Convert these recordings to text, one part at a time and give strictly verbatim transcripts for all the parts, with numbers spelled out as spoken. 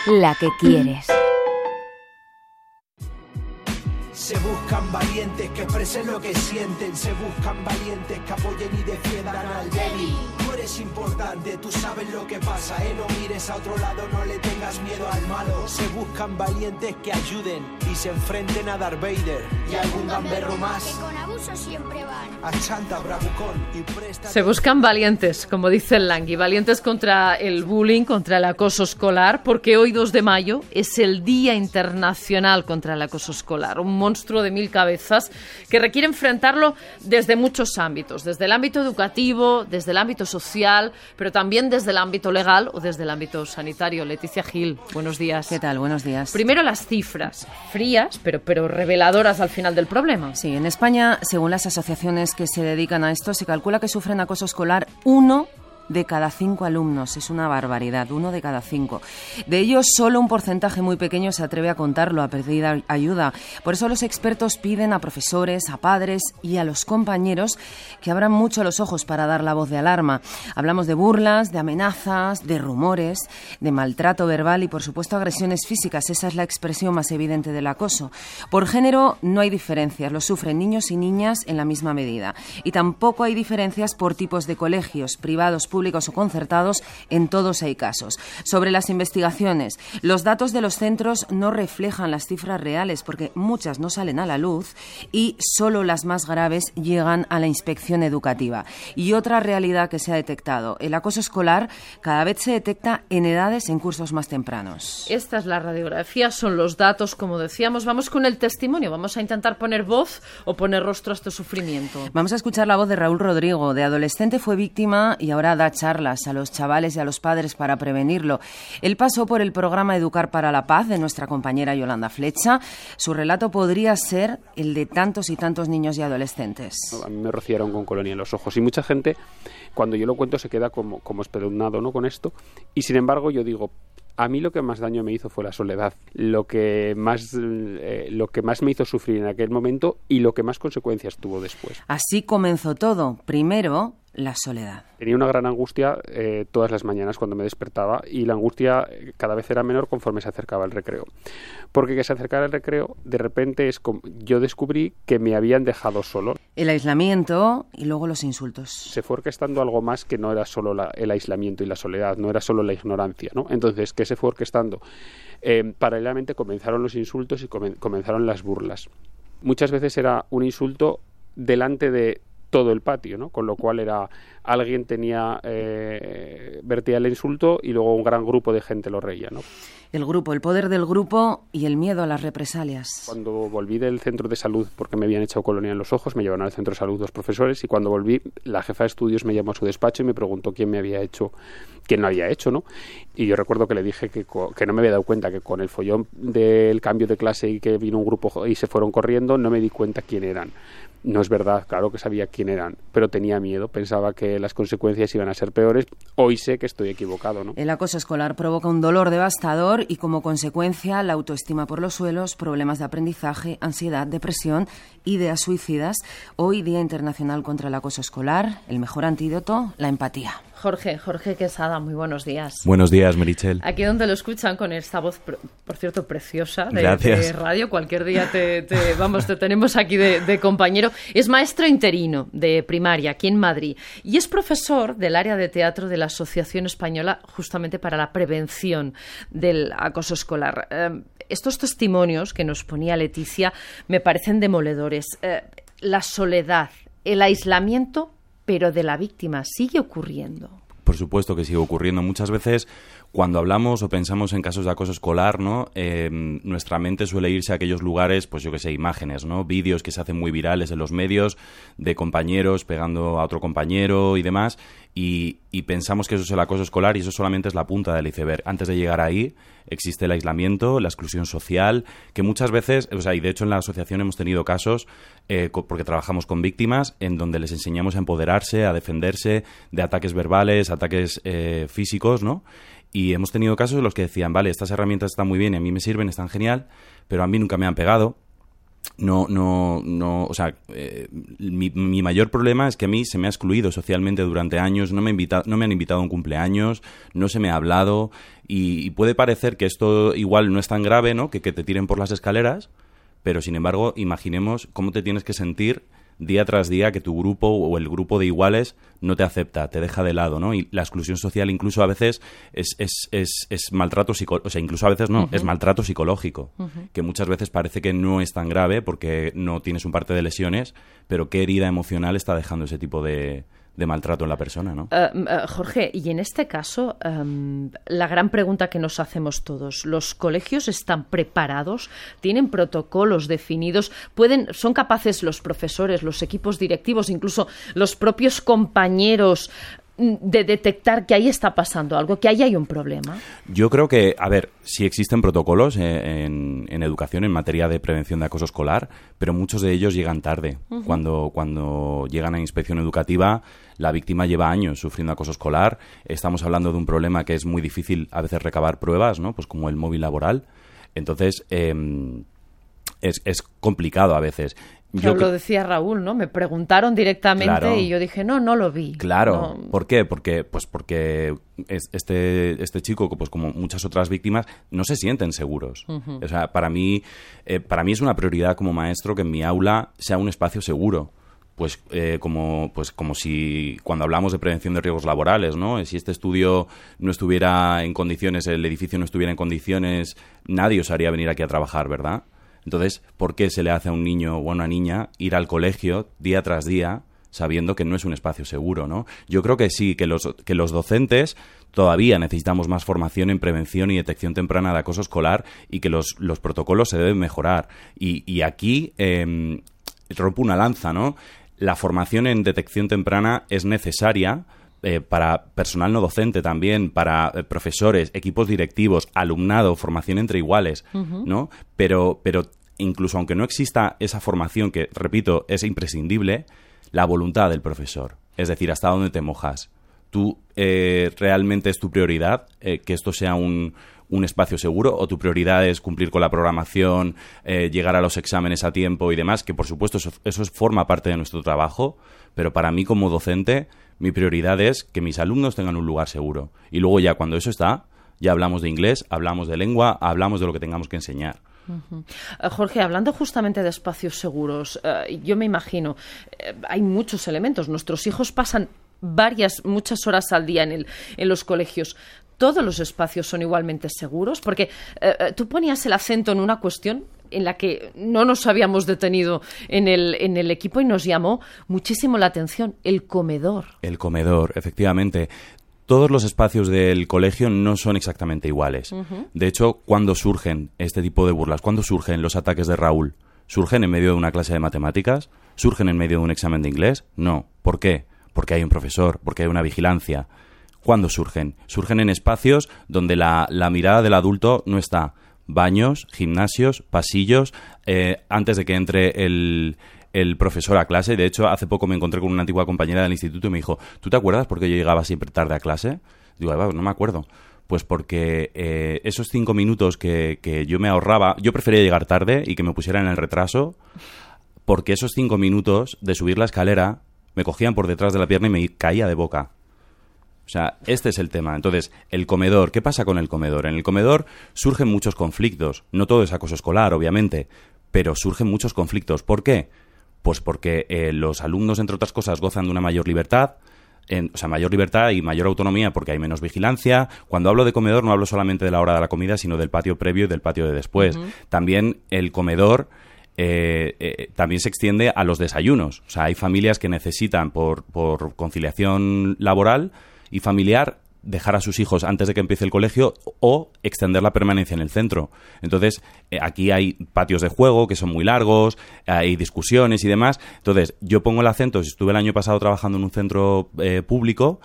la que quieres. Se buscan valientes que expresen lo que sienten. Se buscan valientes que apoyen y defiendan al débil. Tú eres importante, tú sabes lo que pasa, ¿eh? No mires a otro lado, no le tengas miedo al malo. Se buscan valientes que ayuden y se enfrenten a Darth Vader y a algún gamberro más. Que con abuso siempre van. A Chanta, Bravucón y presta. Se buscan valientes, como dice el Langui, valientes contra el bullying, contra el acoso escolar, porque hoy dos de mayo es el Día Internacional contra el Acoso Escolar, un monstruo de mil cabezas que requiere enfrentarlo desde muchos ámbitos, desde el ámbito educativo, desde el ámbito social, pero también desde el ámbito legal o desde el ámbito sanitario. Leticia Gil, buenos días. ¿Qué tal? Buenos días. Primero las cifras, frías, pero, pero reveladoras al final del problema. Sí, en España, según las asociaciones que se dedican a esto, se calcula que sufren acoso escolar uno de cada cinco alumnos. Es una barbaridad, uno de cada cinco. De ellos, solo un porcentaje muy pequeño se atreve a contarlo, a pedir ayuda. Por eso los expertos piden a profesores, a padres y a los compañeros que abran mucho los ojos para dar la voz de alarma. Hablamos de burlas, de amenazas, de rumores, de maltrato verbal y, por supuesto, agresiones físicas. Esa es la expresión más evidente del acoso. Por género no hay diferencias, lo sufren niños y niñas en la misma medida. Y tampoco hay diferencias por tipos de colegios, privados, públicos o concertados. En todos hay casos. Sobre las investigaciones, los datos de los centros no reflejan las cifras reales porque muchas no salen a la luz y solo las más graves llegan a la inspección educativa. Y otra realidad que se ha detectado, el acoso escolar cada vez se detecta en edades en cursos más tempranos. Esta es la radiografía, son los datos, como decíamos. Vamos con el testimonio, vamos a intentar poner voz o poner rostro a este sufrimiento. Vamos a escuchar la voz de Raúl Rodrigo. De adolescente fue víctima y ahora da charlas a los chavales y a los padres para prevenirlo. Él pasó por el programa Educar para la Paz de nuestra compañera Yolanda Flecha. Su relato podría ser el de tantos y tantos niños y adolescentes. A mí me rociaron con colonia en los ojos y mucha gente, cuando yo lo cuento, se queda como, como espeluznado, ¿no?, con esto. Y sin embargo yo digo, a mí lo que más daño me hizo fue la soledad, lo que más eh, lo que más me hizo sufrir en aquel momento y lo que más consecuencias tuvo después. Así comenzó todo. Primero, la soledad. Tenía una gran angustia eh, todas las mañanas cuando me despertaba y la angustia cada vez era menor conforme se acercaba el recreo. Porque que se acercara el recreo, de repente es como, yo descubrí que me habían dejado solo. El aislamiento y luego los insultos. Se fue orquestando algo más que no era solo la, el aislamiento y la soledad, no era solo la ignorancia, ¿no? Entonces, ¿qué se fue orquestando? Eh, paralelamente comenzaron los insultos y comen, comenzaron las burlas. Muchas veces era un insulto delante de todo el patio, ¿no? Con lo cual era alguien tenía eh, vertía el insulto y luego un gran grupo de gente lo reía, ¿no? El grupo, el poder del grupo y el miedo a las represalias. Cuando volví del centro de salud, porque me habían echado colonia en los ojos, me llevaron al centro de salud dos profesores y cuando volví, la jefa de estudios me llamó a su despacho y me preguntó quién me había hecho, quién no había hecho, ¿no? Y yo recuerdo que le dije que, que no me había dado cuenta que con el follón del cambio de clase y que vino un grupo y se fueron corriendo, no me di cuenta quién eran. No es verdad, claro que sabía quién eran, pero tenía miedo, pensaba que las consecuencias iban a ser peores. Hoy sé que estoy equivocado, ¿no? El acoso escolar provoca un dolor devastador y como consecuencia la autoestima por los suelos, problemas de aprendizaje, ansiedad, depresión, ideas suicidas. Hoy, Día Internacional contra el Acoso Escolar, el mejor antídoto, la empatía. Jorge, Jorge Quesada, muy buenos días. Buenos días, Meritxell. Aquí donde lo escuchan con esta voz, por cierto, preciosa de, Gracias. de radio, cualquier día te, te vamos, te tenemos aquí de, de compañero. Es maestro interino de primaria aquí en Madrid y es profesor del área de teatro de la Asociación Española justamente para la prevención del acoso escolar. Eh, estos testimonios que nos ponía Leticia me parecen demoledores. Eh, la soledad, el aislamiento, pero de la víctima, ¿sigue ocurriendo? Por supuesto que sigue ocurriendo. Muchas veces, cuando hablamos o pensamos en casos de acoso escolar, ¿no? Eh, nuestra mente suele irse a aquellos lugares, pues yo que sé, imágenes, ¿no? Vídeos que se hacen muy virales en los medios de compañeros pegando a otro compañero y demás, y, y pensamos que eso es el acoso escolar y eso solamente es la punta del iceberg. Antes de llegar ahí, existe el aislamiento, la exclusión social, que muchas veces, o sea, y de hecho en la asociación hemos tenido casos, eh, porque trabajamos con víctimas, en donde les enseñamos a empoderarse, a defenderse de ataques verbales, ataques eh, físicos, ¿no? Y hemos tenido casos en los que decían, vale, estas herramientas están muy bien y a mí me sirven, están genial, pero a mí nunca me han pegado. No, no, no, o sea, eh, mi, mi mayor problema es que a mí se me ha excluido socialmente durante años, no me, invita, no me han invitado a un cumpleaños, no se me ha hablado y, y puede parecer que esto igual no es tan grave, ¿no? Que, que te tiren por las escaleras, pero sin embargo, imaginemos cómo te tienes que sentir día tras día que tu grupo o el grupo de iguales no te acepta, te deja de lado, ¿no? Y la exclusión social incluso a veces es, es, es, es maltrato psicológico, o sea, incluso a veces no, uh-huh. es maltrato psicológico, uh-huh. que muchas veces parece que no es tan grave porque no tienes un parte de lesiones, pero qué herida emocional está dejando ese tipo de... de maltrato en la persona, ¿no? Uh, uh, Jorge, y en este caso, um, la gran pregunta que nos hacemos todos, ¿los colegios están preparados? ¿Tienen protocolos definidos? ¿Pueden, son capaces los profesores, los equipos directivos, incluso los propios compañeros de detectar que ahí está pasando algo, que ahí hay un problema? Yo creo que, a ver, sí existen protocolos en, en educación en materia de prevención de acoso escolar, pero muchos de ellos llegan tarde. Uh-huh. Cuando, cuando llegan a inspección educativa, la víctima lleva años sufriendo acoso escolar. Estamos hablando de un problema que es muy difícil a veces recabar pruebas, ¿no? Pues como el móvil laboral. Entonces, eh, es, es complicado a veces. Yo lo decía Raúl, ¿no? Me preguntaron directamente claro, y yo dije, no, no lo vi. Claro. No. ¿Por qué? Porque, pues porque este, este chico, pues como muchas otras víctimas, no se sienten seguros. Uh-huh. O sea, para mí, eh, para mí es una prioridad como maestro que en mi aula sea un espacio seguro. Pues, eh, como, pues como si cuando hablamos de prevención de riesgos laborales, ¿no? Si este estudio no estuviera en condiciones, el edificio no estuviera en condiciones, nadie os haría venir aquí a trabajar, ¿verdad? Entonces, ¿por qué se le hace a un niño o a una niña ir al colegio día tras día sabiendo que no es un espacio seguro, ¿no? Yo creo que sí, que los, que los docentes todavía necesitamos más formación en prevención y detección temprana de acoso escolar y que los, los protocolos se deben mejorar. Y, y aquí eh, rompo una lanza, ¿no? La formación en detección temprana es necesaria Eh, para personal no docente también, para eh, profesores, equipos directivos, alumnado, formación entre iguales, uh-huh. ¿no? Pero, pero incluso aunque no exista esa formación, que, repito, es imprescindible, la voluntad del profesor, es decir, hasta dónde te mojas. ¿Tú eh, realmente es tu prioridad eh, que esto sea un, un espacio seguro o tu prioridad es cumplir con la programación, eh, llegar a los exámenes a tiempo y demás? Que por supuesto eso, eso forma parte de nuestro trabajo, pero para mí como docente mi prioridad es que mis alumnos tengan un lugar seguro. Y luego ya cuando eso está, ya hablamos de inglés, hablamos de lengua, hablamos de lo que tengamos que enseñar. Uh-huh. Uh, Jorge, hablando justamente de espacios seguros, uh, yo me imagino, uh, hay muchos elementos. Nuestros hijos pasan varias, muchas horas al día en, el, en los colegios. ¿Todos los espacios son igualmente seguros? Porque uh, tú ponías el acento en una cuestión en la que no nos habíamos detenido en el, en el equipo y nos llamó muchísimo la atención, el comedor. El comedor, efectivamente. Todos los espacios del colegio no son exactamente iguales. Uh-huh. De hecho, ¿cuándo surgen este tipo de burlas? ¿Cuándo surgen los ataques de Raúl? ¿Surgen en medio de una clase de matemáticas? ¿Surgen en medio de un examen de inglés? No. ¿Por qué? Porque hay un profesor, porque hay una vigilancia. ¿Cuándo surgen? Surgen en espacios donde la, la mirada del adulto no está. Baños, gimnasios, pasillos, eh, antes de que entre el, el profesor a clase. De hecho, hace poco me encontré con una antigua compañera del instituto y me dijo, ¿tú te acuerdas por qué yo llegaba siempre tarde a clase? Digo, no me acuerdo. Pues porque eh, esos cinco minutos que, que yo me ahorraba, yo prefería llegar tarde y que me pusieran en el retraso, porque esos cinco minutos de subir la escalera me cogían por detrás de la pierna y me caía de boca. O sea, este es el tema. Entonces, el comedor, ¿qué pasa con el comedor? En el comedor surgen muchos conflictos. No todo es acoso escolar, obviamente, pero surgen muchos conflictos. ¿Por qué? Pues porque eh, los alumnos, entre otras cosas, gozan de una mayor libertad, en, o sea, mayor libertad y mayor autonomía porque hay menos vigilancia. Cuando hablo de comedor no hablo solamente de la hora de la comida, sino del patio previo y del patio de después. Uh-huh. También el comedor Eh, eh, también se extiende a los desayunos. O sea, hay familias que necesitan por, por conciliación laboral y familiar dejar a sus hijos antes de que empiece el colegio o extender la permanencia en el centro. Entonces, eh, aquí hay patios de juego que son muy largos, hay discusiones y demás. Entonces, yo pongo el acento, estuve el año pasado trabajando en un centro eh, público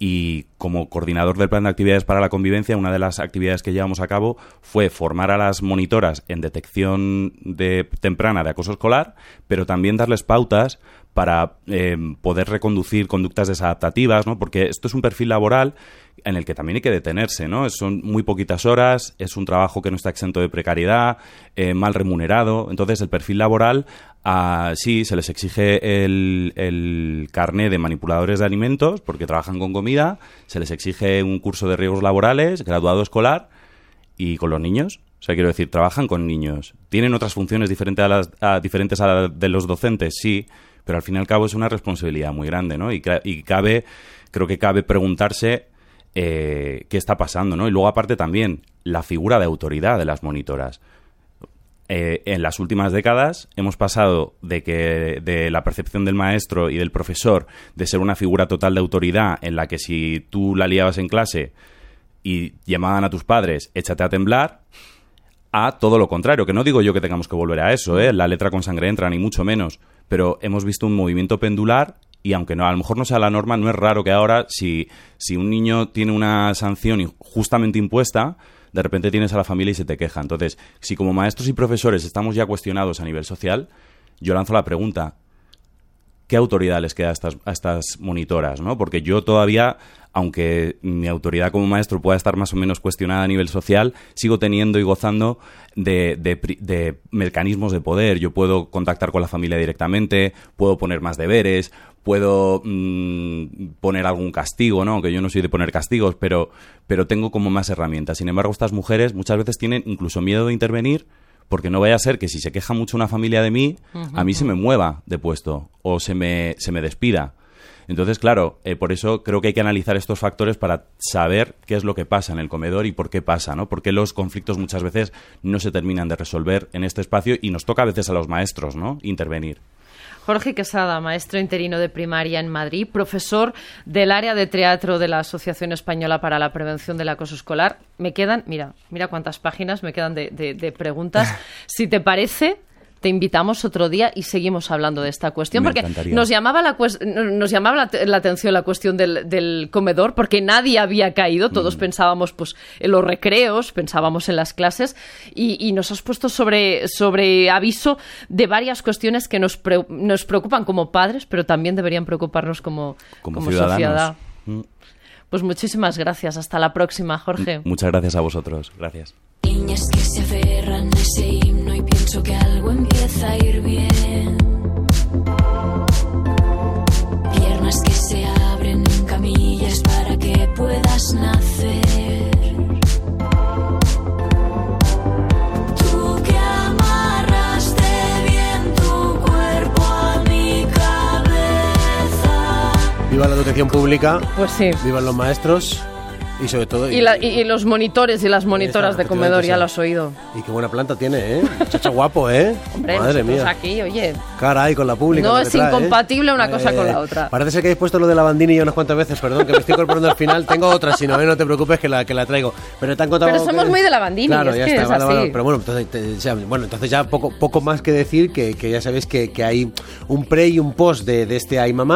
y como coordinador del plan de actividades para la convivencia, una de las actividades que llevamos a cabo fue formar a las monitoras en detección de, temprana de acoso escolar, pero también darles pautas para eh, poder reconducir conductas desadaptativas, ¿no? Porque esto es un perfil laboral en el que también hay que detenerse, ¿no? Son muy poquitas horas, es un trabajo que no está exento de precariedad, eh, mal remunerado. Entonces, el perfil laboral, ah, sí, se les exige el, el carné de manipuladores de alimentos porque trabajan con comida, se les exige un curso de riesgos laborales, graduado escolar, y con los niños. O sea, quiero decir, trabajan con niños. ¿Tienen otras funciones diferentes a las, a, diferentes a las de los docentes? Sí, pero al fin y al cabo es una responsabilidad muy grande, ¿no? Y, y cabe, creo que cabe preguntarse eh, qué está pasando, ¿no? Y luego, aparte, también la figura de autoridad de las monitoras. Eh, en las últimas décadas hemos pasado de que de la percepción del maestro y del profesor de ser una figura total de autoridad en la que si tú la liabas en clase y llamaban a tus padres, échate a temblar, a todo lo contrario, que no digo yo que tengamos que volver a eso, ¿eh? La letra con sangre entra, ni mucho menos, pero hemos visto un movimiento pendular y aunque no, a lo mejor no sea la norma, no es raro que ahora, si, si un niño tiene una sanción justamente impuesta, de repente tienes a la familia y se te queja. Entonces, si como maestros y profesores estamos ya cuestionados a nivel social, yo lanzo la pregunta, ¿qué autoridad les queda a estas, a estas monitoras, ¿no? Porque yo todavía, aunque mi autoridad como maestro pueda estar más o menos cuestionada a nivel social, sigo teniendo y gozando de, de, de mecanismos de poder. Yo puedo contactar con la familia directamente, puedo poner más deberes, puedo mmm, poner algún castigo, ¿no? Aunque yo no soy de poner castigos, pero, pero tengo como más herramientas. Sin embargo, estas mujeres muchas veces tienen incluso miedo de intervenir, porque no vaya a ser que si se queja mucho una familia de mí, uh-huh. a mí se me mueva de puesto o se me, se me despida. Entonces, claro, eh, por eso creo que hay que analizar estos factores para saber qué es lo que pasa en el comedor y por qué pasa, ¿no? Porque los conflictos muchas veces no se terminan de resolver en este espacio y nos toca a veces a los maestros, ¿no?, intervenir. Jorge Quesada, maestro interino de primaria en Madrid, profesor del área de teatro de la Asociación Española para la Prevención del Acoso Escolar. Me quedan, mira, mira cuántas páginas me quedan de, de, de preguntas. Si te parece, te invitamos otro día y seguimos hablando de esta cuestión, Me porque encantaría. nos llamaba la cues- nos llamaba la, la atención la cuestión del, del comedor, porque nadie había caído, todos mm. pensábamos pues en los recreos, pensábamos en las clases, y, y nos has puesto sobre, sobre aviso de varias cuestiones que nos, pre- nos preocupan como padres, pero también deberían preocuparnos como, como, como ciudadanos. sociedad. Mm. Pues muchísimas gracias. Hasta la próxima, Jorge. Muchas gracias a vosotros. Gracias. Niñas que se aferran a ese himno y pienso que algo empieza a ir bien. Piernas que se abren en camillas para que puedas nacer. Tú que amarraste bien tu cuerpo a mi cabeza. Viva la educación pública. Pues sí. Vivan los maestros. Y sobre todo... Y, la, y, y los monitores y las monitoras Esa, de comedor, ya esa. lo has oído. Y qué buena planta tiene, ¿eh? Muchacho guapo, ¿eh? Hombre, Madre mía. aquí, oye... Caray, con la pública. No lo es que trae, incompatible ¿eh? una cosa Ay, con ay, la ay. otra. Parece ser que habéis puesto lo de la bandini ya unas cuantas veces, perdón, que me estoy incorporando al final. Tengo otra, si no, ¿eh? No te preocupes que la, que la traigo. Pero te han contado... Pero somos que... muy de la bandini, Claro, es ya que está, es vale, así. vale. Pero bueno, entonces, te, ya, bueno, entonces ya poco, poco más que decir, que, que ya sabéis que, que hay un pre y un post de, de este Ay Mamá.